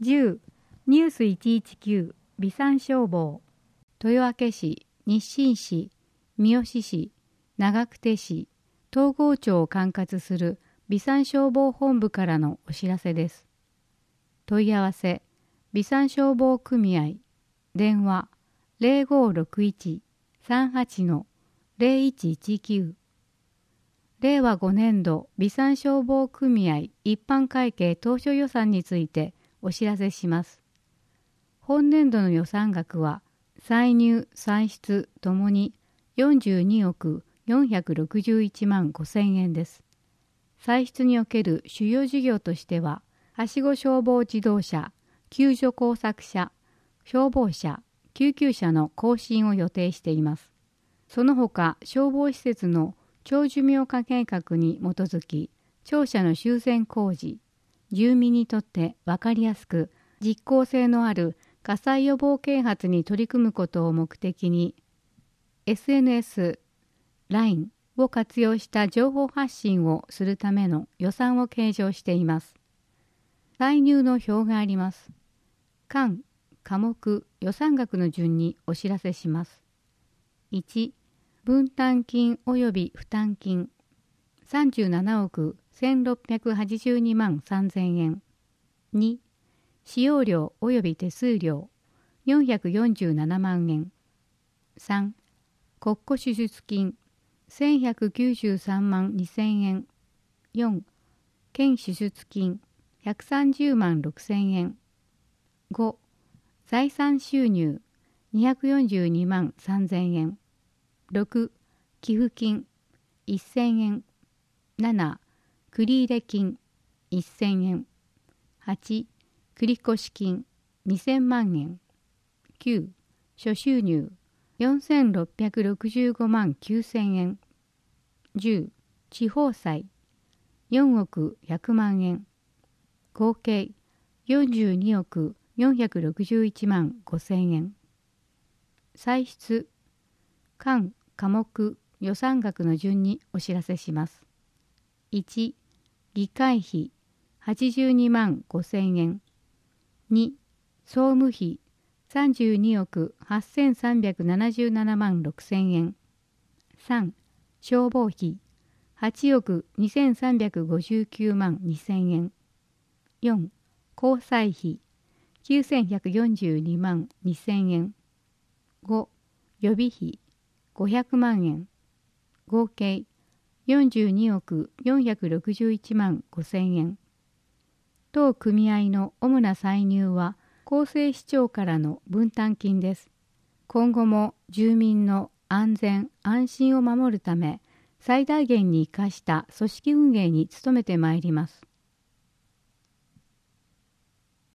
10ニュース119備産消防豊明市、日清市、三好市、長久手市、東郷町を管轄する備産消防本部からのお知らせです。問い合わせ備産消防組合電話0561-38-0119令和5年度備産消防組合一般会計当初予算についてお知らせします。本年度の予算額は歳入・歳出ともに42億461万5,000円です。歳出における主要事業としては、はしご消防自動車、救助工作車、消防車、救急車の更新を予定しています。その他、消防施設の長寿命化計画に基づき、庁舎の修繕工事、住民にとって分かりやすく実効性のある火災予防啓発に取り組むことを目的に、SNS、LINE を活用した情報発信をするための予算を計上しています。歳入の表があります。項目、予算額の順にお知らせします。1、分担金及び負担金37億1682万3000円。2、使用料及び手数料447万円。3、国庫支出金1193万2000円。4、県支出金130万6000円。5、財産収入242万3000円。6、寄付金1000円。7、繰入金1000円。8、繰越金2000万円。9、諸収入4665万9000円。10、地方債4億100万円。合計42億461万5000円。歳出、項目、予算額の順にお知らせします。1、議会費82万5000円。2、総務費32億8377万6000円。3、消防費8億2359万2000円。4、交際費9142万2000円。5、予備費500万円。合計42億461万5000円。当組合の主な歳入は厚生市長からの分担金です。今後も住民の安全・安心を守るため、最大限に生かした組織運営に努めてまいります。